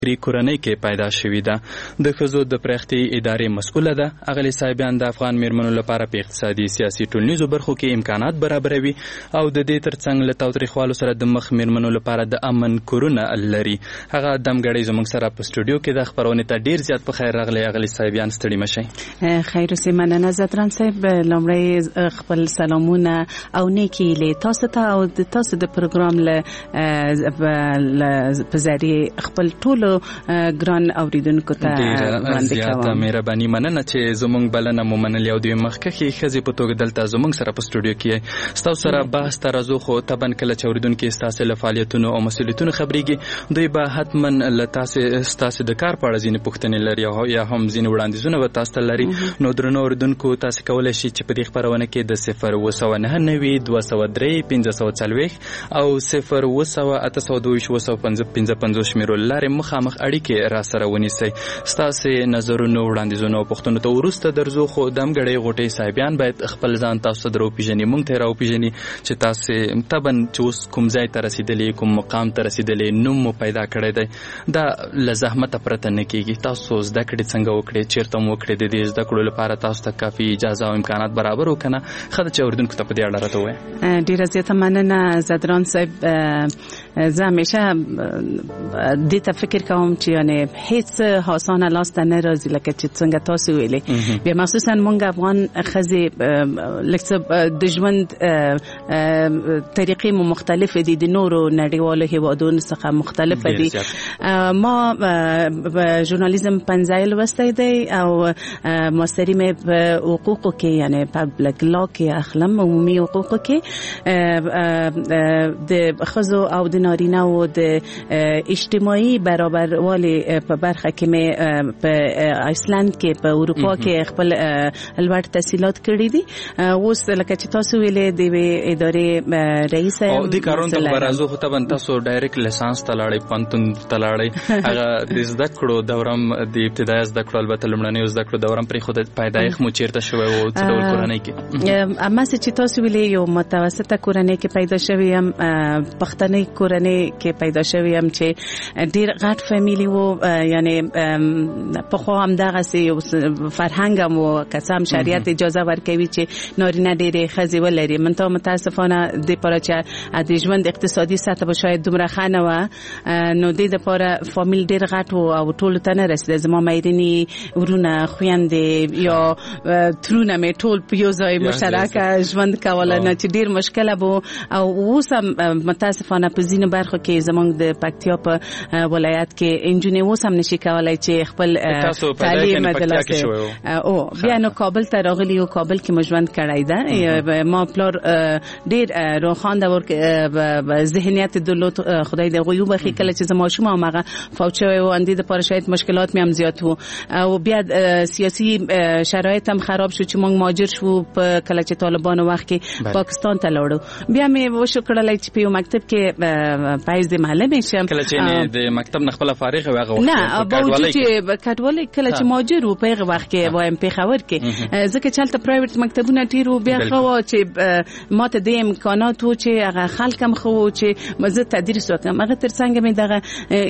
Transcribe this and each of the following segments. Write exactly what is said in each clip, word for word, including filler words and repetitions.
ری کورنۍ کې پیدا شوې ده. د ښځو د پراختیا ادارې مسؤله ده. اغلې صاحبان د افغان میرمنو لپاره په اقتصادي، سیاسي، ټولنیزو برخو کې امکانات برابروي او د دې ترڅنګ له تاوتریخوالو سره د مخ میرمنو لپاره د امن کورونه لري. هغه دمګړی زموږ سره په سټوډیو کې د خبرونې ته ډیر زیات په خیر راغلی. اغلې صاحبان ستړي مشئ. خیر اوسئ. مننه زدران صاحب. لومړی خپل سلامونه او نیکی له تاسو ته او د تاسو د پروګرام له په ذریعه خپل ټول ګران اوریدونکو ته وړاندې کوم. زیاته مهرباني مننه چې زموږ بلنه مو منلې او د مخکښې ښځې په توګه دلته زموږ سره په سټوډیو کې ستاسو سره بحث ته راځو. خو طبعا کله چې اوریدونکي ستاسو له فعالیتونو او مسؤلیتونو خبرېږي دوی به حتما له تاسو ستاسو د کار په اړه ځینې پوښتنې لري او یا هم ځینې وړاندیزونه به تاسو ته لري. نو درنو اوریدونکو تاسو کولی شئ چې په دې خپرونه کې د صفر اوه سوه نهه نوي دوه سوه درې پنځه سوه څلوېښت او صفر اوه سوه اته سوه دوه ویشت اوه سوه پنځه پنځوس شمیرو له لارې مخامخ اړیکې را سره ونیسئ. ستاسو نظرونو، وړاندیزونو او پوښتنو ته وروسته درځو. خو دمګړی غوټۍ صاحبان باید خپل ځان تاسو ته راوپېژني، موږ ته یې راوپېژني چې تاسو طبعا چې اوس کوم ځای ته رسېدلي، کوم مقام ته رسېدلي، نوم مو پیدا کړی دی. دا له زحمته پرته نه کېږي. تاسو زده کړې څنګه وکړې، چېرته مو وکړې، د دې زده کړو لپاره تاسو ته کافي اجازه او امکانات برابر وو که نه؟ ښه ده چې اورېدونکو ته په دې اړه راته ووایه. ډېره زیاته مننه زدران صاحب. زه همیشه دې ته فکر کوم چې یعنی هیڅ آسانه لاس ته نه راځي لکه چې څنګه تاسو ویلې. بیا مخصوصا مونږ افغان ښځې لکه د ژوند طریقې مو مختلفې دي، د نورو نړیوالو هیوادونو څخه مختلفه دي. ما ژورنالیزم پنځه لوستی دی او ماستري مې په حقوقو کې یعنی پبلک لا کې اخلم، عمومي حقوقو کې د ښځو او د نارینه او د اجتماعي برابروالی په برخه کې مې په آیسلند کې په اروپا کې خپل لوړ تحصیلات کړي دي. اوس لکه چې تاسو ویلې د ادارې رئیس او د کارونو ته برازو خو طبعا تاسو ډایرکټ لیسانس ته لاړئ، پوهنتون ته لاړئ. هغه د زده کړو دورم د ابتدایي زده کړو البته لومړنیو زده کړو دورم پرې خو د پیدایښت مو چیرته شوی و څه ډول کورنۍ کې؟ اما چې تاسو ویلې یو متوسطه کورنۍ کې پیدا شوی یم، پښتني کورنۍ کې پیدا شوی یم چې ډیر غټ فامیلی وو. یعنی په خو هم دغه سي فرهنګ مو قسم شریعت اجازه ورکوي چې نارینه ډېرې ښځې ولري. من ته متاسفانه د پاره چې د ژوند اقتصادي سطح به شاید دومره ښه نه وه، نو د دپاره فامیل ډېر غټ و او ټولو ته نه رسېده. زما مېرمنې، ورونه، خویندې یا ترونه مې ټول په یو ځای مشترکه ژوند کوله، نه چې ډېر مشکله به. او اوس هم متاسفانه په ځینو برخو کې زموږ د پکتیا په ولایت کې انجونې اوس هم نشي کولای چې خپل تعلیم دلاسه او بیا نو کابل ته راغلی او کابل کې مجوند کړای ده. ما پلار ډیر روخانده ورک ذهنیت دولت خدای دې غیوب خې کله چې زما شوم هغه فوچوي او اندې د پر شاید مشکلات مې هم زیات وو او بیا سیاسي شرایط هم خراب شو چې موږ مهاجر شو په کله چې طالبانو وخت کې پاکستان ته لاړو. بیا مې وشو کړلای چې په یو مکتب کې پایز د محله مې شم کله چې د مکتب نه خپل فارغ وغه وخت نه باوجود چې کډوالي کله چې مهاجر و په هغه وخت کې وایم په خبر کې ځکه چې هلته پرایویټ مکتبونه ډیرو بیا خو چې ماته د امکانات و چې هغه خلک هم خو چې مزه تدریس وکم. هغه ترڅنګ مې دغه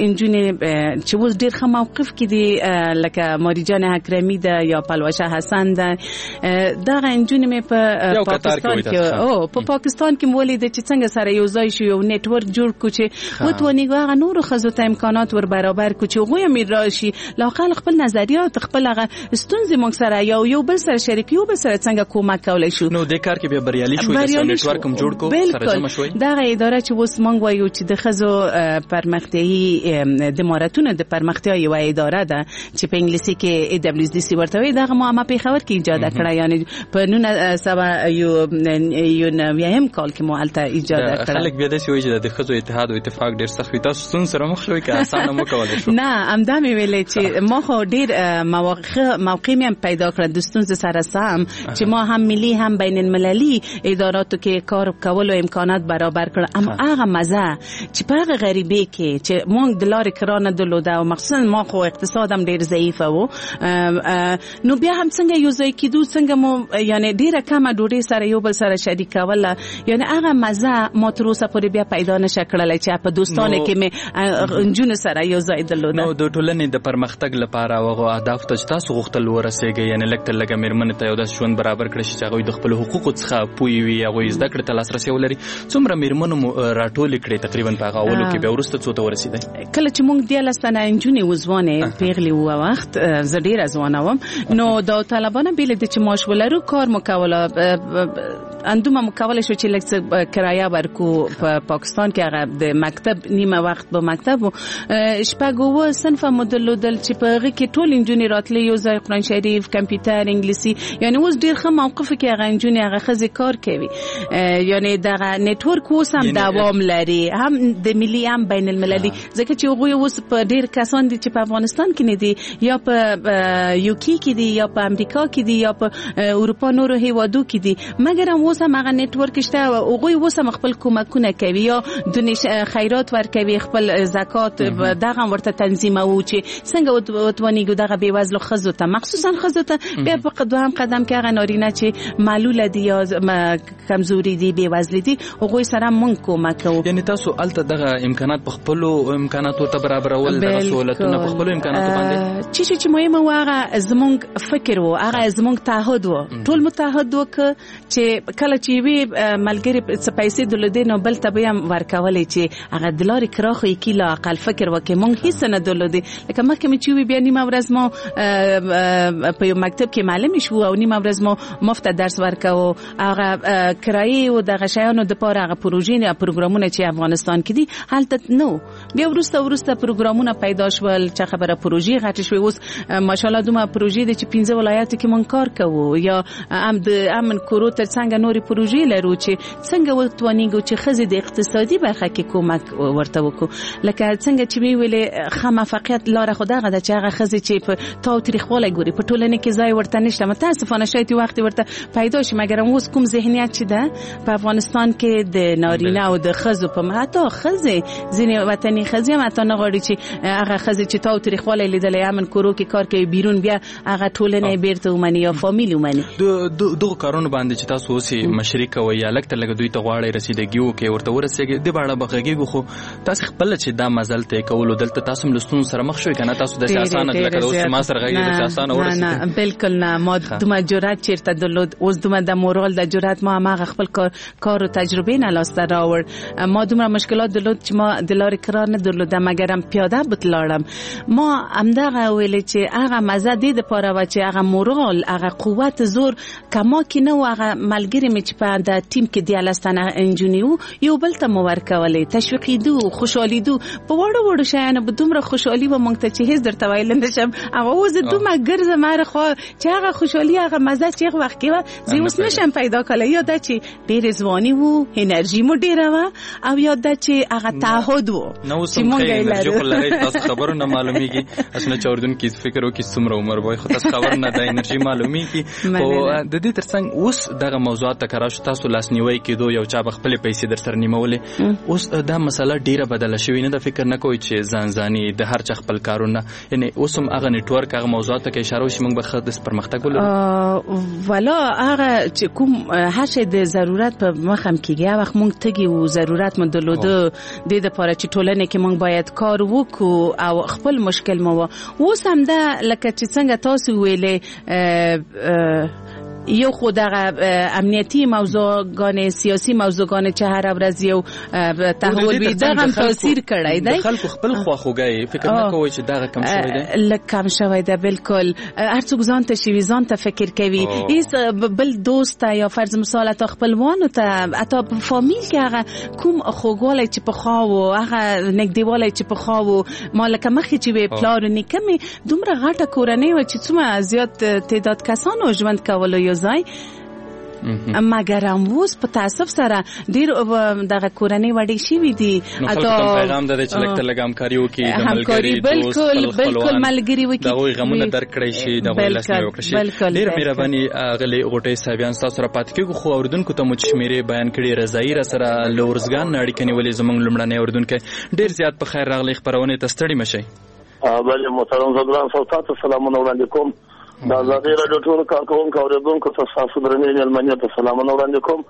انجونې چې اوس ډیر ښه موقف کې دي لکه ماریجان اکرمی ده یا پلوشه حسن ده. دغه انجونې مې په پاکستان کې او په پاکستان کې مولید چې څنګه سره یو ځای شو یو نیټ ورک جوړ کو چې وتونی هغه نور خزو ته امکانات ور برابر کو چې غوې مې راشي لاقل خپل نظریات خپل هغه ستونزې موږ سره یو یو بل سره شریک یو بل سره څنګه کومک کولای شو. نو د کار کې به بریالي شوې د نیټ ورک هم جوړ کو سره جمع شوې. دغه اداره چې اوس موږ وایو چې د خزو پرمختیايي د مهارتونو د پرمختیا یو اداره ده چې په انګلیسي کې ای دبلیو ډي سي ورته وي. دغه ما ما په خبر کې ایجاد کړه یعنی په نونه سبا یو یو نویم کال کې مو الته ایجاد کړه. خلک بیا د سوي چې د خزو اتحاد او اتفاق ډیر سخت وي. تاسو څون سره مخ شوي که اسانه مو کولای شو؟ نه امدا مې ویلې چې ما خو ډیر مواقع موقع مې پیدا کړ د ستونزې سره سم چې ما هم ملي هم بین المللي اداراتو کې کار کولو امکانات برابر کړ. اما هغه مزه چې په هغه غریبي کې چې مونږ د لارې کرانه درلوده او مخصوصا ما خو اقتصادم ډیر ضعیف و نو بیا هم څنګه یو ځای کېدو څنګه مو یعنی ډیره کمه ډوډۍ سره یو بل سره شریک کوله یعنی هغه مزه ما تر اوسه پورې بیا پیدا نشه کړلای چې په دوستانه کې مې انجونو سره سره یو ځای درلوده. نو د ټولنې د پرمختګ لپاره هغه اهداف ته تاسو غوښتل ورسېږئ، یعنې لږ تر لږه مېرمنې ته یو داسې ژوند برابر کړئ چې هغوی د خپلو حقوقو څخه پوهې وي، هغوی زده کړې ته لاسرسی ولري. څومره مېرمنو مو راټولې کړې تقریبا په هغه اولو کې، بیا وروسته څو ته ورسېدئ؟ کله چې موږ دیارلس تنه نجونې وځوانې پیغلې وو وخت، زه ډېره ځوانه وم، نو دا طالبانه بیله د چې معاش ولرو کار مو کوله، اندومه مو کولی شو چې لږ څه کرایه ورکو. په پاکستان کې هغه د مکتب نیمه وخت به مکتب و، شپږ اووه صنفه مو درلودل چې په هغې کې ټول نجونې راتلې، یو ځای قرآن شریف، کمپیوټر، انګلیسي، یعنی اوس ډېر ښه موقفه کې هغه نجونې هغه ښځې کار کوي. یعنی دغه نیټورک اوس هم دوام لري، هم د ملي هم بین المللي، ځکه چې هغوی اوس په ډېر کسان دي چې په افغانستان کې نه دي، یا په یوکي کې دي، یا په امریکا کې دي، یا په اروپا نورو هیوادو کې دي، مګر هم اوس هم هغه نیټورک شته. هغوی اوس هم خپل کومکونه کوي، یا دونې خیرات ورکوي، خپل زکات دغه ورته تنظیموي چې څنګه وتوانیږو دغه بېوزلو ښځو ته، مخصوصا ښځو ته. بیا په دوهم قدم کې هغه نارینه چې معلوله دي یا کمزوري دي، بېوزلي دي، هغوی سره موږ کومک کوو. یعنې تاسو هلته دغه امکانات په خپلو امکاناتو ته برابرول، دغه سهولتونه په خپلو امکاناتو باندې، چې چې مهمه و هغه زموږ فکر و، هغه زموږ تعهد و، ټول متحد وکړه چې کله چې یوې ملګرې څه پیسې درلودې نو بل ته به یې هم ورکولې چې هغه د لارې کرا خو یې لا اقل فکر وکړي. موږ هېڅ نه درلودې، لکه مخکې مې چې وي بیا نیمه ورځ ما په یو مکتب کې معلمې شو او نیمه ورځ ما مفته درس ورکوو، هغه کرایې او دغه شیانو دپاره هغه پروژې یا پروګرامونه چې افغانستان کې دي هلته نو. بیا وروسته وروسته پروګرامونه پیدا شول چې خبره پروژې غټې شوې. اوس ماشاءالله دومره پروژې دي چې پنځه ولایاتو کې موږ کار کوو، یا هم د امن کورو تر څنګه نورې پروژې لرو چې څنګه وتوانیږو چې ښځې د اقتصادي برخه کې کومک ورته وکړو. لکه څنګه چې مې ویلې ښه موفقیت لاره خو دغه ده چې هغه ښځې چې په تاو تریخوالی ګوري په ټولنه کې ځای ورته نشته، متاسفانه شاید وخت ورته پیدا شي، مګر اوس کوم ذهنیت چې ده په افغانستان کې د نارینه او د ښځو په حتی ښځې ځینې وطني ښځې هم حتی نه غواړي چې هغه ښځې چې تاو تریخوالی لیدلی امن کورو کې کار کوي بیرون بیا هغه ټولنه یې بیرته ومني یا فامیل ومني. دغو کارونو باندې چې تاسو اوس یې مشري کوئ یا لږ تر لږه دوی ته غواړئ رسیدګي وکړئ، ورته ورسېږئ، دې په اړه به غږېږو، خو تاسې خپله چې دا مزل طی کولو دلته تاسو هم له ستونزو سره مخ شوئ که نه؟ تاسو داسې اسانه لکه اوس چې ما سره غږېږئ داسې اسانه ورسېدئ؟ نه نه بلکل نه، ما دومره جرأت چېرته درلود، اوس دومره د مورال د جرأت ما هماغه خپل کار و تجربې نه لاسته راوړ. ما دومره مشکلات درلود چې ما د لارې کرار نه درلوده، مګر هم پیاده بتلاړم. ما همدغه ویلې چې هغه مزه دې دپاره وه چې هغه مورال، هغه قوت زور کما کې نه و. هغه ملګري مې چې په د ټیم کې دیارلس تنه نجونې وو، یو بل ته مو ورکولې، تشویقېدو، خوشحالېدو، په واړو واړو شیانو به دومره خوشحالي وه موږ ته چې هېڅ درته ویلی نه شم. هغه اوس زه دومره ګرځم هره خوا چې هغه خوشحالي، هغه مزه چې هغه وخت کې وه زه اوس نه شم پیدا کولی. یا دا چې ډېرې ځواني وو، انرژي مو ډېره وه، او یا دا چې هغه تعهد وو چې موږ یې لرو. تاسو خبرو نه معلومیږي اصلا چې اردوونکي فکر وکړي څومره عمر وای، خو تاسو خبر نه ده انرژي معلومیږي. خو د دې ترڅنګ اوس دغه موضوعات ته کار شو، تاسو لاسنیوي کېدو، یو چا به خپلې پیسې در سره نیمولې، اوس دا مسله ډېره بدله شوې نه ده؟ فکر نه کوئ چې ځان ځاني د هر چا خپل کارونه، یعنې اوس هم هغه نیټورک، هغه موضوعاتو ته کې اشاره وشي موږ به ښه د پرمختګ ولرو؟ والا هغه چې کوم هر شی د ضرورت په مخ هم کېږي، هغه وخت موږ تږي وو، ضرورت مو درلوده دې دپاره چې ټولنې کې موږ باید کار وکړو او خپل مشکل مو و. اوس هم ده لکه چې څنګه تاسو ویلې یو خو دغه امنیتی موضوعګانې سیاسي موضوعګانې چې هر ورځ یو تحول وي دغه هم تاثیر کړی دی. د خلکو خپل خواخوږی فکر نه کوئ چې دغه کم شوی دی؟ لږ کم شوی دی، بلکل. هر څوک ځان ته شوي، ځان ته فکر کوي، هېڅ بل دوست ته یا فرض مثال حتی خپلوانو ته، حتی په فامیل کې هغه کوم خوږوالی چې پخوا و، هغه نږدېوالی چې پخوا و، ما لکه مخکې چې وې پلار و نیکه مې دومره غټه کورنۍ وه چې څومره زیات تعداد کسانو ژوند کولو یو ځای، مګر هم اوس په تاسف سره ډېر دغه کورنۍ وړې شوي دي. نو خلکو ته پیغام ده چې لږ تر لږ همکاري وکړي، د ملګري دوست خپلوان د هغوی غمونه درک کړی شي، د هغوی لاسنیوی وکړی شي. ډېره مهرباني اغلې غوټۍ صاحبیان، ستاسو سره پاتې کېږو. خو اورېدونکو ته مو چې شمېرې بیان کړي، رضایي را سره له ارزګان نه اړیکه نیولې زموږ لومړنی اورېدونکی، ډېر زیات په خیر راغلی خپرونې ته، ستړي مه شئ. بله محترم زدران صاحب، تاسو سلامونه وړاندې کوم دا زادي راډیو ټول کارکونکو اوریدونکو ته تاسو درنې ملمنه ته سلامونه وړاندې کوم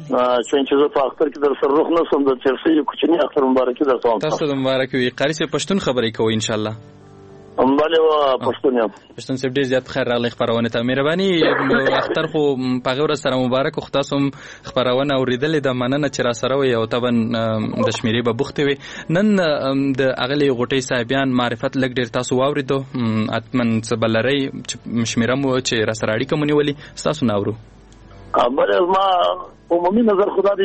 چې زه په اختر کې در سره روح نسم د چرسي کوچنی اختر مبارکي درته وایم. تاسو د مبارکي وي. قاری صاحب پښتون خبرې کوي ان شاء الله. امباله وا پښتون یم. پښتون صاحب ډیر زیات خیر راغلی خبرونه ته. مهرباني اختر خو په غوړ سره مبارک خو تاسو خبرونه اوریدلې د مننه چې را سره وي او تبن د شمیرې به بوخته وي. نن د اغلی غټي صاحبان معرفت لګ ډیر تاسو واوریدو اتمن سبلری شمیره مو چې را سره اړیکه مونږ ولي تاسو ناورو. امباله ما عمومي نظر خدا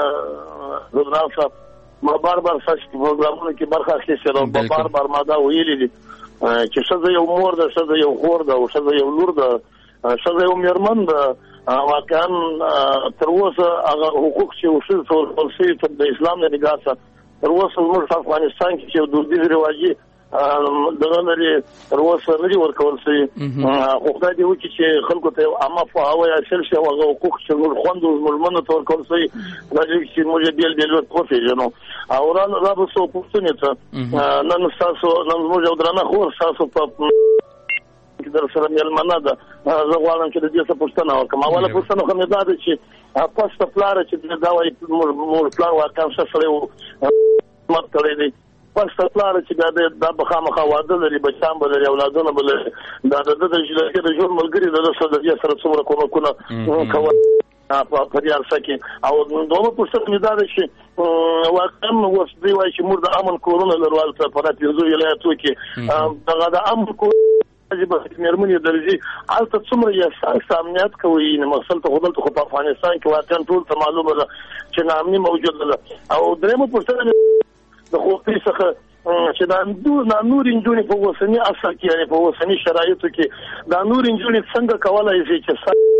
دې زبران صاحب ما بار بار سچ پروګرامونو کې برخه اخیستې ده. بار بار ما دا ویلي دي چې ښځه یو مور ده، ښځه یو خور ده او ښځه یو لور ده، ښځه یو میرمن ده. واقعا تر اوسه هغه حقوق چې ښځو ته ورکړل شوي د اسلام د نګاه څخه تر اوسه زموږ په افغانستان کې چې دودیز رواجي دغه لري تر اوسه نه دي ورکول شوي. خو خدای دې وکړي چې خلکو ته عامه پوهاوی حاصل شي او هغه حقوق چې زموږ خویندو زموږ ته ورکول شوي هغه چې موږ بیل بیل وپېژنو. او را را به څو پوښتنې ته نن ستاسو نن زموږ یو درانه خور ستاسو په در سره مېلمنه ده. زه غواړم چې د دې څه پوښتنه وکړم. اوله پوښتنه خو مې دا ده چې پس ته پلاره چې دا وایي موږ پلار واقعا ښه سړی و خدمت کړی دی. پس ته پلاره چې دا به خامخا واده لري، بچیان به لري، اولادونه به لري. دا د ده د ژوند ملګري د ده سره د دې سره څومره کومکونه کول په دې عرصه کې. او دومره پوښتنه مې دا ده چې واقعا اوس دوی وایي چې موږ د امن کورونه لرو هلته په دا پنځو ولایتو کې. دغه د امن کور چې به مېرمنې درځي هلته څومره احساس امنیت کوي. مثلا ته خو دلته خو په افغانستان کې واقعا ټول ته معلومه ده چې ناامني موجوده ده. او درېیمه پوښتنه د خوښۍ څخه چې دا نور نجونې په اوسني عصر کې یعنې په اوسني شرایطو کې دا نور نجونې څنګه کولی شي چې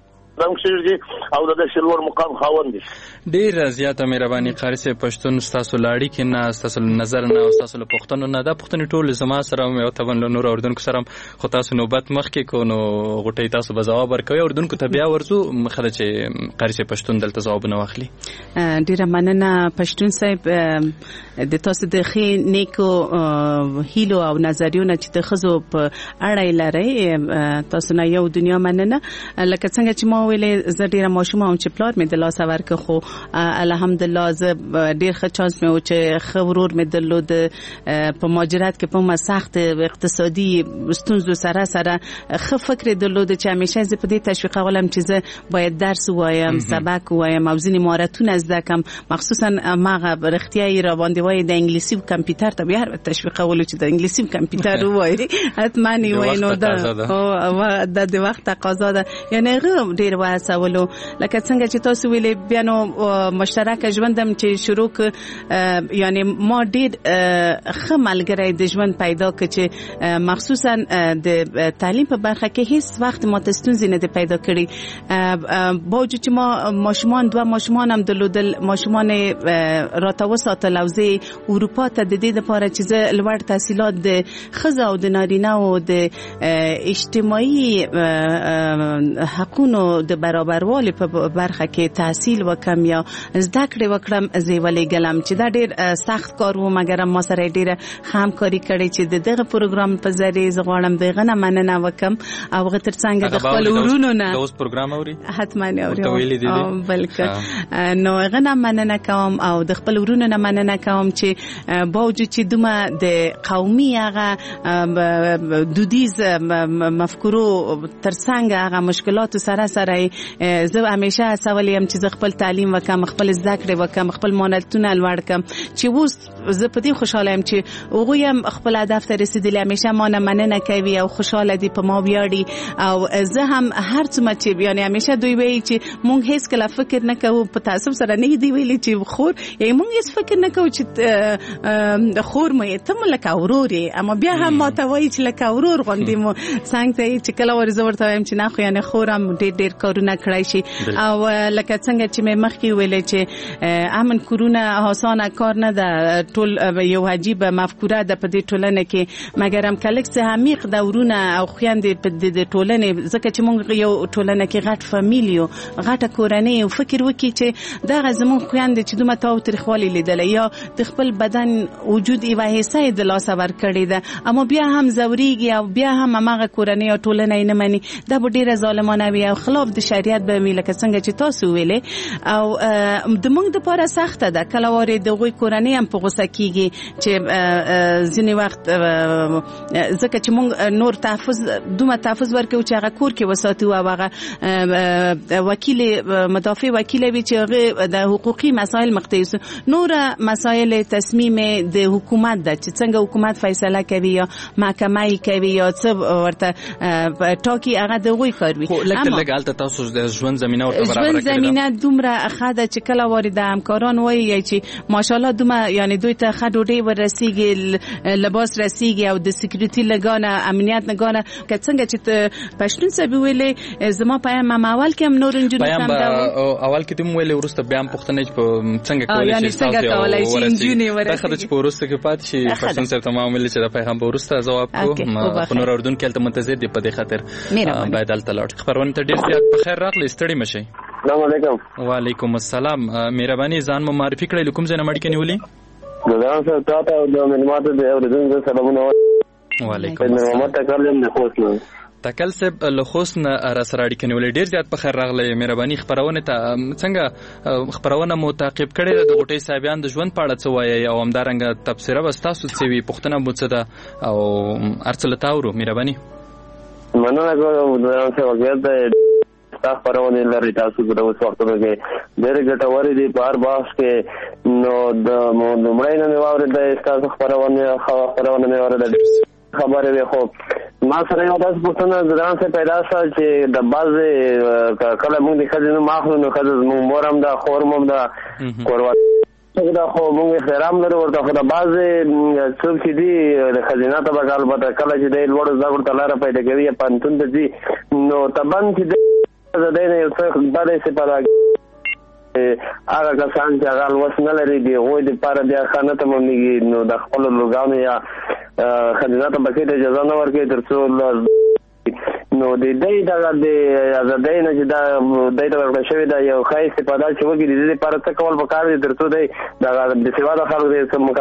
او د شلور مقام خاوند دي. ډیر زیاته مهرباني قاری صاحب پښتون تاسو لاړی کې نه تاسو نظر نه او تاسو له پښتون نه دا پښتون ټول زما سره او تبن له نور اردن سره خو تاسو نوبت مخ کې کو نو غټي تاسو به جواب ورکوي اردن کو ته بیا ورزو مخله چې قاری صاحب پښتون دلته جواب نه واخلي. ډیر مننه پښتون صاحب د تاسو د خې نیکو هیلو او نظریونه چې د خزو په اړه لري تاسو نه یو دنیا مننه. لکه څنګه چې ما ویلې زه ډیره ماشومه هم چې پلار مې د لاسه ورکړ خو الحمدلله زه ډیر ښه چانس مې و چې ښه ورور مې درلود په مهاجرت کې په ما سخت اقتصادي ستونزو سره سره ښه فکر درلود چې همیشه زه په دې تشویقولم چې زه باید درس ووایم، سبق ووایم او ځینې مهارتونه زده کړم. مخصوصا ماغه رښتیايي را باندې وایي د انګلیسي او کمپیوټر ته بیا تشویقولو چې د انګلیسي او کمپیوټر وایي حتما یې وایي نو دا د وخت تقاضا ده. یعنی ډیر واسولو لکه څنګه چې تاسو ویلې بیا نو مشترک ژوندم چې شروع ک یعنی ما ډیر ښه ملګری د ژوند پیدا ک چې مخصوصا د تعلیم په برخه کې هیڅ وخت ما تستونزې نه دی پیدا کړی. باوجود چې ما ماشومان دوه ماشومان هم درلودل، ماشومان راته وساتل او زه اروپا ته د دې لپاره چې زه لوړ تحصیلات د ښځو او د نارینه او د اجتماعي حقونو د برابروالي په برخه کې تحصیل وکم یا زده کړې وکړم زه ولېږلم چې دا ډېر سخت کار و مګر ما سره ډېره همکاري کړې چې د دغه پروګرام په ذریعه زه غواړم دغه نه مننه وکم او هغه تر څنګ د خپل ورونو نه اوس پروګرام اوري حتما اوري بلکې نو هغه نه مننه کوم او د خپل ورونو نه مننه کوم چې باوجود چې دومره د قومي هغه دودیز مفکورو تر څنګ هغه مشکلات سره سره زه همیشه سوالیم چې زه خپل تعلیم وکم، خپل زده کړې وکم، خپل مهارتونه لوړ کم چې اوس زه په دې خوشاله یم چې هغوی هم خپل هدف ته رسیدلي، همیشه ما نه مننه کوي او خوشاله دي په ما ویاړي. او زه هم هر څومره چې یعنی همیشه دوی وایي چې مونږ هیڅ کله فکر نه کوو، په تعصب سره نه دی ویلي چې خور یعنی مونږ هیڅ فکر نه کوو چې خور مې ته مو لکه ورور یې، اما بیا هم ما ته وایي چې لکه ورور غوندې مو څنګه ته چې کله ورزه ورته وایم چې نه خو یعنی خورم ډېر ډېر کارونه کړای شي. او لکه څنګه چې مې مخکې ویلې چې امن کورونه آسانه کار نه ده، ټول یو عجیب مفکوره ده په دې ټولنه کې، مګر هم کلک څه عمیق دورونه او خويندې په دې ټولنه، ځکه چې موږ یو ټولنه کې غټ فامیلیو غټه کورنۍ او فکر وکړي چې دا زموږ خويندې چې دومره تاو تاریخوالي لیدل یا د خپل بدن وجود یو حصہ د لاس ور کړی ده، اما بیا هم زوريږي او بیا هم هغه کورنۍ او ټولنه نه مني، دا به ډیره ظالمانه وي او خلاف د شریعت به ویل که څنګه چې تاسو ویلې. او د موږ د لپاره سخته ده کله واره د غوي کورنۍ هم په غوسه کیږي چې ځینې وخت ځکه چې موږ نور تحفظ دومره تحفظ ورکو چې هغه کور کې وساتو او هغه وکیل مدافع وکیل وی چې هغه د حقوقي مسائل مختص نور مسائل تصمیم د حکومت ده چې څنګه حکومت فیصله کوي یا محکمه کوي یا څه ورته ټاکي هغه د غوي کار وي. لکه لکه البته تاسو د ژوند زمينه ورته برابر کړئ. ژوند زمينه دومره اخاده چې کله وارد همکاران وایي چې ماشاءالله دومره یعنی دوی ته خډوډي ورسیږي، لباس رسیږي او د سکیورټي لګانه امنیت لګانه که څنګه چې پښتون سبي ویلې زما پایم ما اول کې هم نور انجونو سم دا اول کې تم ویلې ورسته بیا هم پښتنه چې څنګه کولای شي څنګه کولای شي انجونی ورسیږي. دا خدای چې ورسته کې پات شي پښتون سره تمام ویلې چې دا پیغام ورسته جواب کو خو نور اردن کې تل منتظر دی په دې خاطر باید الته لاړ. خبرونه ته ډیر زیات په خیر راغلی، ستړي مشي. السلام علیکم. وعلیکم السلام. مهرباني ځان مو معرفي کړئ، کوم ځای نه مړ کې نیولې؟ ځان سره تاسو د ملماتو د اردن سلامونه. وعلیکم السلام. محمد تکلم نه خوښنه تکل سب له خوسن را سره اړیکې نیولې، ډیر زیات په خیر راغلی. مهرباني خبرونه ته څنګه خبرونه مو تعقیب کړي د غټي صاحبان د ژوند په اړه څه وایي او همدارنګه تبصره وستاسو څه وی پښتنه مو څه ده او ارڅل تاورو. مهرباني مننه کوم دا څه وګورئ تاسو پرونه لري تاسو د اوس وختونو کې ډېر ګټورې دي په هر باس کې. نو د مړینې نه واورې د تاسو خبرونه خبرونه نه واورې خبرې وي. خو ما سره یو داس پښتنه ځان څخه پیدا شو چې د بازه کله موږ د خځې نو ماخلو نو خځې موږ مورم دا خورمم دا کوروا دا خو موږ احترام لرو ورته. خو د بازه څوک چې دي د خزینه ته به البته کله چې د لوړ زاګور تلاره پیدا کوي یا پانتون ته دي نو تبان چې د دې نه یو څه باندې سپارا هغه کسان چې هغه وس نه لري دی غوي د پاره بیا خانه ته مونږ نو د خپل لوګانو یا خزینه ته بکې د اجازه نه ورکړي ترڅو نو د دې دا د آزادۍ نه چې دا د دې ورکړل شوی دا یو خاص په دا چې وګړي د دې لپاره څه کول پکار دي ترڅو دا د سیوا د خلکو د سم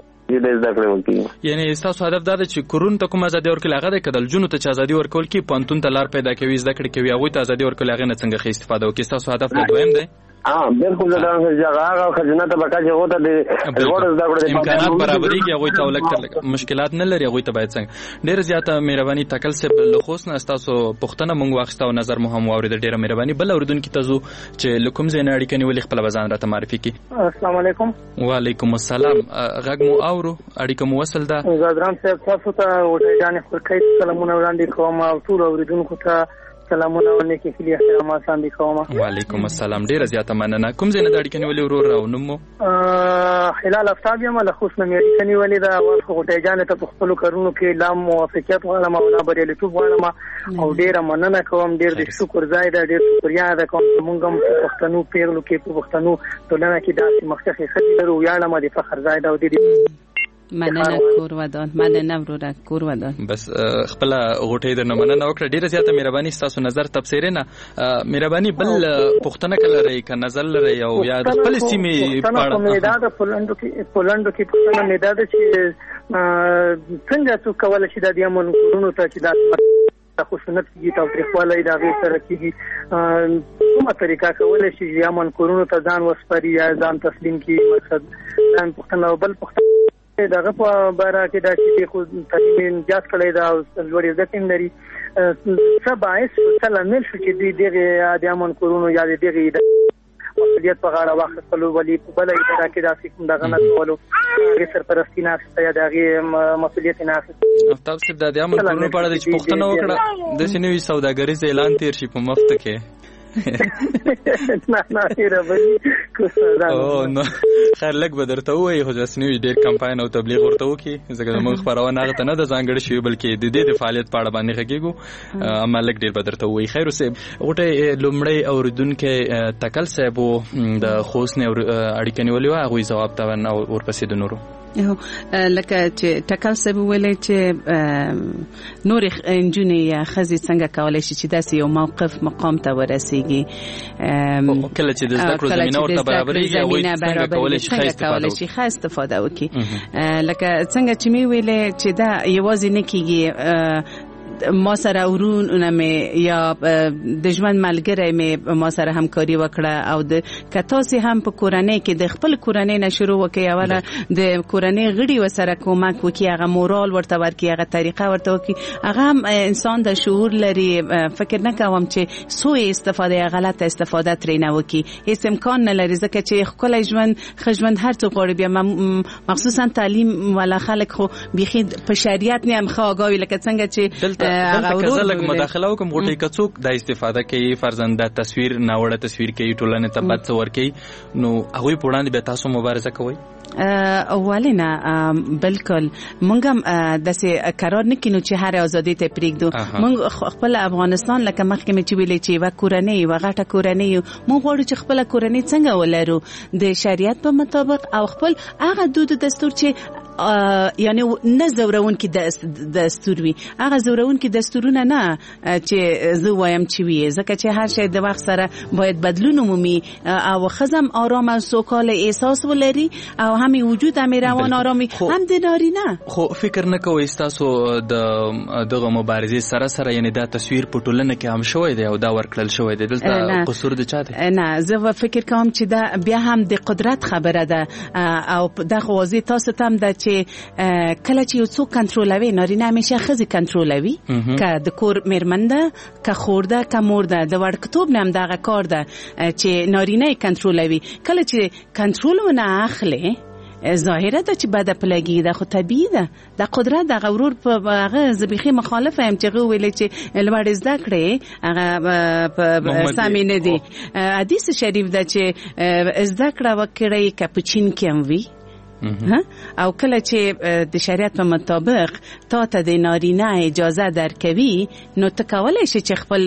یعنی تاسو هدف دا چې کورون ته کوم ازادي ورکول هغه د کدل جنو ته ازادي ورکول کی پانتون ته لار پیدا کوي زده کړې کوي هغه ته ازادي ورکول هغه نه څنګه خې استفاده وکړي. تاسو هدف د دویم دی اه بالکل دا څنګه هغه خزینه ته بکاجه وته د ورځ دا غوړي امکانات برابرۍ هغه ته ولکتر مشکلات نه لري هغه ته باید څنګه ډیر زیاته مهرباني تکل سب له خوسنه تاسو پښتنه مونږ واخستو نظر مو هم اورید ډیر مهرباني بل اوردون کی تاسو چې لکم زین اړیکې نیولې خپل وزن راته معرفي کی. السلام علیکم. وعلیکم السلام. غږ مو اورو اړیکه مو وصل ده. زادران صاحب تاسو ته وټه جانې خورکې سلامونه وړاندې کوم او ټول اوریدونکو ته سلامونه ونکي کلی احترامات سم دي کوم. وعلیکم السلام. ډیر زیاته مننه. کوم ځای نه د اړیکې نیولې ورور او نوم مو؟ هلال افتاب یم له خوښ نه اړیکې نیولې دا وټه جانې ته په خپل کارونو کې لام موافقت غواړم او لا بریالیتوب غواړم او ډیر مننه کوم. ډیر د شکر ځای دا ډیر شکریا ده کوم مونږ هم پښتنو پیغلو کې په پښتنو ټولنه کې داسې مخکې خدي لرو یاړم د فخر ځای دا د مننه کور ودان مننه وروره کور ودان. بس خپل غوټې د مننه وکړه. ډیره زیاته مهرباني تاسو نظر تبصره نه مهرباني بل پښتنه کله لري ک نظر لري او یا د خپل سیمې په میدا د پولندو کې پولندو کې پښتنه میدا د چې څنګه څو کول شي د دیمون کورونو ته چې د خوشنت کیږي او تریخواله دا غي سره کیږي کومه طریقه کولای شي یمن کورونو ته ځان وسپاري یا ځان تسلیم کی مقصد ځان پښتنه بل پښتنه دغه په باره کې دا چې خو تعلیم جات کړی دا لوړې زده کړې لري څه باعث څه لامل شو چې دوی دغه د امن کورونو یا دغه مسؤلیت په غاړه واخیستل ولې په بل اداره کې داسې کوم دغه نه کولو هغې سرپرستي نه اخیسته یا د هغې مسؤلیت نه اخیسته. تاسو د دې امن کورونو په اړه چې پوښتنه وکړه داسې نوي سوداګریز اعلان تېر شي په مفت کې نه نه ربي او نو خیر لږ به درته ووایي خو جسني ډېر کمپاین او تبلیغ ورته وکړي ځکه زموږ خپرونه هغه ته نه ده ځانګړې شوې بلکې د دې د فعالیت په اړه باندې غږېږو اما لږ ډېر به درته ووایي. خیر صاحب غوټۍ لومړی اورېدونکی تکل صاحب و د خوست نه اړیکه نیولې وه هغوی ځواب ته او ورپسې د نورو لکه چې ټکل صاحب وویلې چې نورې نجونې یا ښځې څنګه کولی شي چې داسې یو موقف مقام ته ورسیږي کله چې د زده کړو زمینه ورته برابرېږي هغوی څنګه کولی شي ښه استفاده وکړي. لکه څنګه چې مې ویلې چې دا یوازې نه کېږي ما سره ورونه مې یا د ژوند ملګری مې ما سره همکاري وکړه او د کتاسي هم په کورنۍ کې د خپل کورنۍ نه شروع وکړي اوله د کورنۍ غړي وسره کومک وکړي هغه مورال ورته ورکړي هغه طریقه ورته وکړي هغه هم انسان د شعور لري. فکر نه کوم چې سوء استفاده یا غلط استفاده ترې نه وکړي هیڅ امکان نه لري ځکه چې خپل ژوند ښه ژوند هر څه غواړي بیا مخصوصا تعلیم ولا خلک خو بيخي په شریعت نه هم ښه آګاوي لکه څنګه چې دلته که زه لږ مداخله وکړم غوټۍ که څوک دا استفاده کوي فرضاً دا تصویر ناوړه تصویر کوي ټولنې ته بد څه ورکوي نو هغوی په وړاندې بیا تاسو مبارزه کوئ؟ اولینا بالکل مونږ هم داسې قرار نه کینو چې هر ازادي ته پرېږدو. مونږ خپل افغانستان لکه مخکې مې چې ویلې چې یوه کورنۍ یوه غټه کورنۍ یو مونږ غواړو چې خپله کورنۍ څنګه ولرو د شریعت په مطابق او خپل هغه دود دستور چې یعنی نه زورونکي دستور وي هغه زورونکي دستورونه نه چې زه وایم چې وي ځکه چې هر شی د وخت سره باید بدلون ومومي او ښځه هم آرام او سوکاله احساس ولري او همي وجود هم روان آرامي هم د نارینه. خو فکر نه کوئ ستاسو د دغه مبارزې سره سره یعنی دا تصویر په ټولنه کې هم شوی دی او دا ورکړل شوی دی دلته قصور د چا دی؟ نه زه فکر کوم چې دا بیا هم د قدرت خبره ده او دا خو واضح تاسو ته هم ده چې کله چې یو څوک کنټرولوي نارینه همیشه ښځې کنټرولوي که د کور میرمن ده که خور ده که مور ده د وړکتوب نه هم دغه کار ده چې نارینه یې کنټرولوي کله چې کنټرول ونه اخلي ظاهره ده چې بده پلګي ده خو طبیعي ده د قدرت د غورور په هغه زبیخي مخالفه هم چې ویل چې لوړ زده کړې هغه سامي نه دي. حدیث شریف ده چې زده کړه وکړي کپچین کې هم وي او کله چې د شریعت په مطابق تا ته د نارینه اجازه درکوي نو ته کولای شې چې خپل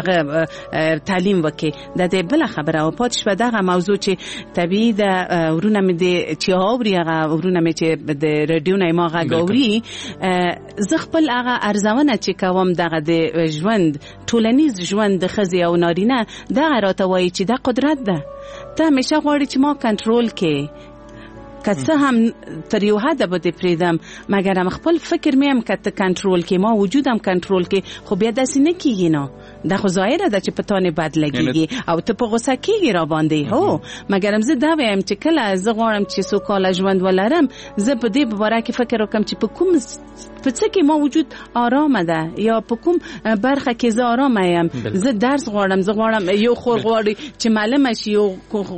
تعلیم وکړي. د دې بل خبره او پاتې شوه دغه موضوع چې طبیعي د ورونه مې د چې اوري هغه ورونه مې چې د رادیو نه ما غږ اوري زه خپل هغه ارزونه چې کوم دغه د ژوند ټولنیز ژوند د ښځې او نارینه دغه راته وایي چې دا قدرت ده ته همیشه غواړي چې ما کنټرول کړې که څه هم تر یو حده به دې پرېږدم مګر هم خپل فکر مې هم که ته کنټرول کړې ما وجود هم کنټرول کړې خو بیا داسې نه کېږي نه دا خو ظاهره ده چې په تانې بد لګېږي او ته په غوسه کېږي را باندې هو مګر هم زه دا وایم چې کله زه غواړم چې سوکاله ژوند ولرم زه په دې باره کې فکر وکړم چې په کوم په څه کې ما وجود آرامه ده یا په کوم برخه کې زه آرامه یم زه درس غواړم زه غواړم یو خور غواړي چې معلمه شي یو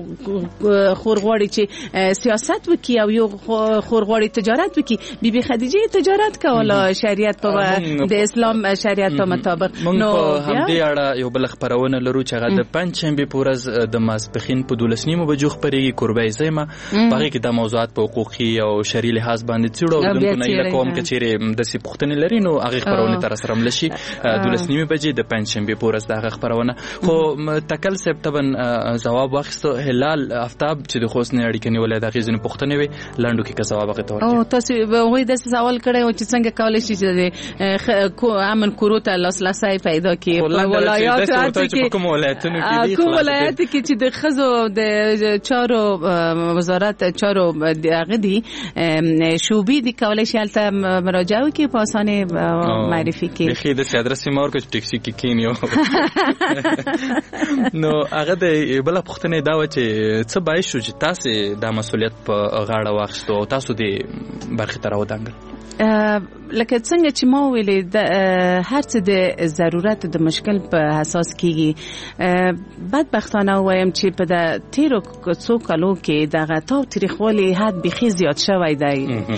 خور غواړي چې سیاست وکړي او یو خور غواړي تجارت وکړي بی بی خدیجه تجارت کوله شریعت په د اسلام شریعت په مطابق نو هم دې اړه یو بل خبرونه لرو چې هغه د پنځشنبه په ورځ د ماسپخین په دولس نیمو بجو خبرېږي قربای زما باقي کې د موضوعات په حقوقي او شرعي لحاظ باندې څړو د نه کوم کچېره د سی پختنې لري نو هغه خبرونه تر سره ملشي دولس نیمه بجې د پنځشنبه په ورځ دغه خبرونه خو تکل سپتمبر جواب واخیستو هلال افتاب چې د خوست نه اړیکې نیولې د غیزن پختنې وي لاندو کې جواب غوښتو او تاسو وایي د سوال کړی او چې څنګه کولای شي چې امن کوروته لاسلاسي پیدا کړي ولایات کې کوم ولایتونو کې دي کوم ولایت کې چې د خزو د چارو وزارت چارو دغه دي شوبې دي کولای شي البته مراجعه کې په اسانه معرفي کې بخې د ادرس مور کې ټیکسي کې کینیو نو هغه د بل پختنې دا و چې څه بای شو چې تاسو د مسولیت په غاړه واخستو تاسو د برخه تر ودانګل لکه څنګه چې ما ویلې د هر څه د ضرورت د مشکل په اساس کیږي. بدبختانه وایم چې په د تیرو څو کالو کې د غتاو تاریخوالي حد بخي زیات شوی دی.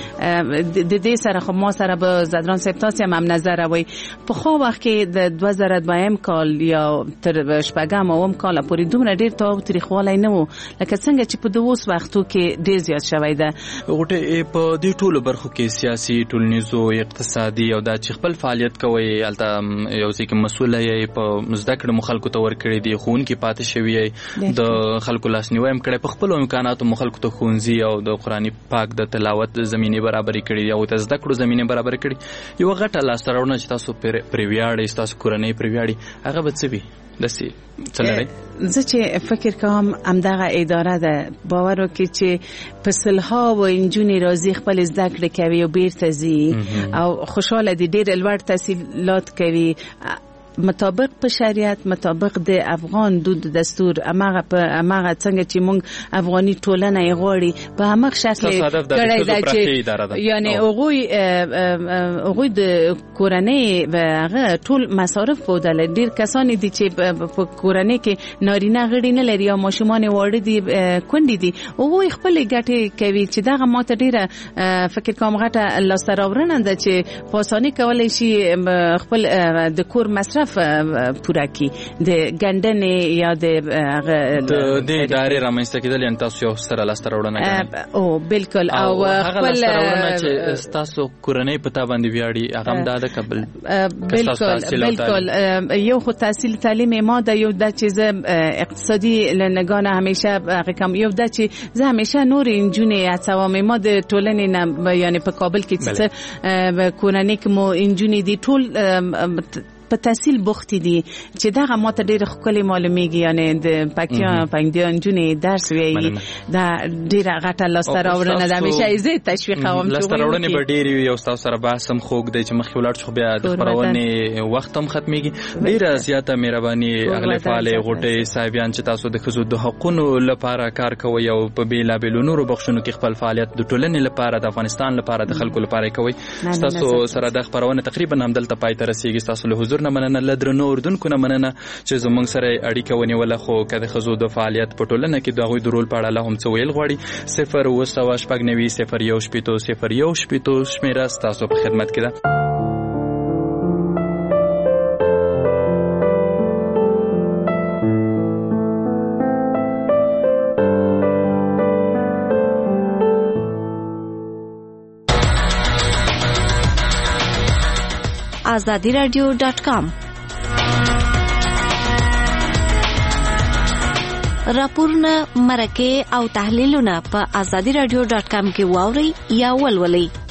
د دې سره خو ما سره به زدران سپتاس هم نظر وي په خو وخت کې د دوه زره دویم کال یا تر شپږم اوم کال پورې دومره ډیر تاو تاریخوالي نه وو لکه څنګه چې په دوس وختو کې ډیر زیات شوی دی. غوټه په دې ټولو برخو کې سیاسي ټولنیزو اقتصادي او د خپل فعالیت کوي الته یو ځکه مسؤل یې په زده کړو مخالکو ته ورکړي دي خون کې پاتې شوی د خلکو لاسنیوي هم کړي په خپل امکاناتو مخالکو ته خونځي او د قرآني پاک د تلاوت زمينه برابرې کړي او د زده کړو زمينه برابر کړي. یو غټه لاسته چې تاسو پر پریویاړې تاسو کورنۍ پریویاړې هغه به څه وي دسي چلري. زه چې فکر کوم امدغه اداره ده باور وکړي چې په سلها و انجونی راځي خپل زده کړې کوي او بیرته ځي او خوشاله دي ډېر لوړ تحصیلات کوي مطابق په شریعت مطابق د افغان دود دستور امغه په امغه څنګه چې مونږ افغاني ټولنه یې غواړي په همغه شکل کړی دی چې یعنی هغه هغه د کورنۍ هغه ټول مصارف بودل ډیر کسان دي چې په کورنۍ کې نارینه غړي نه لري او ماشومان وړي دي کندي دي هغه خپل ګټه کوي چې دغه ماته ډیره فکر کوم غټه لاستراورنه ده چې په اسانۍ کولای شي خپل د کور مصرف پورا کی د ګندنې یا د د ادارې رامنځته کېدل ان تاسو یو سره لاستراورنه کوي او بالکل او خپل لاستراورنه چې تاسو کورنۍ پتا باندې ویاړي هغه هم د قبل بالکل بالکل یو خو تحصیل تعلیم ما د یو د چیز اقتصادي لنګانه همیشه رقم یو د چې زه همیشه نور انجونې اڅوام ما د ټولنې نه یعنی په کابل کې چې کورنۍ کې مو انجونې دي ټول په تحصیل بوختي دي چې دا ماته ډېر خپل معلومیږي یعنی د پاکستان پنځه جونې درس ویي دا ډېر غټه لاستراورنه د همیشه یې تشویق کوم چې لاستراورنه به ډېر یو تاسو سره بحث هم خوګ دی چې مخ ولړ خو بیا د خبرونه وخت هم ختميږي. ډېر زیاته مهرباني اغله فعال غټه صاحبان چې تاسو د خزو د حقوقو لپاره کار کوي او په بیلا بیلو نورو بخښونو کې خپل فعالیت د ټولنې لپاره د افغانستان لپاره د خلکو لپاره کوي. تاسو سره د خبرونه تقریبا هم دلته پای ته رسیدي. تاسو له حضور نه مننه لدرنو اردوونکو نه مننه چې زموږ سره اړیکه ونیوله خو کله خزو د فعالیت په ټولنه کې د غوي د رول په اړه هم څه ویل غواړي صفر و سوا شپږ نوي صفر یو شپږ صفر یو شپږ شمیره تاسو په خدمت کې ده. آزادی رادیو ډاٹ کام راپورونه مرکه او تحلیلونه په آزادی رادیو ډاٹ کام کې واوري یا ولولئ.